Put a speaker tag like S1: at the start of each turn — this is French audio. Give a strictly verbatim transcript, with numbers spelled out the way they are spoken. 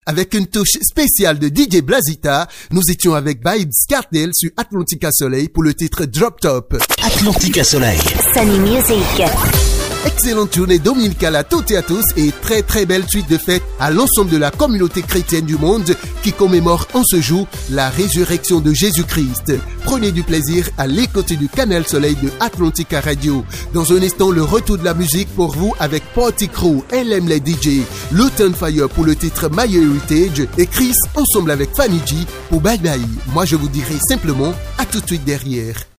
S1: avec une touche spéciale de D J Blazita. Nous étions avec Vibes Cartel sur Atlantica Soleil pour le titre Drop Top.
S2: Atlantica Soleil.
S3: Sunny Music.
S1: Excellente journée dominicale à toutes et à tous et très très belle suite de fêtes à l'ensemble de la communauté chrétienne du monde qui commémore en ce jour la résurrection de Jésus-Christ. Prenez du plaisir à l'écoute du Canal Soleil de Atlantica Radio. Dans un instant, le retour de la musique pour vous avec Party Crew, elle aime les D J, Luton Fire pour le titre My Heritage et Chris ensemble avec Fanny G pour Bye Bye. Moi je vous dirai simplement à tout de suite derrière.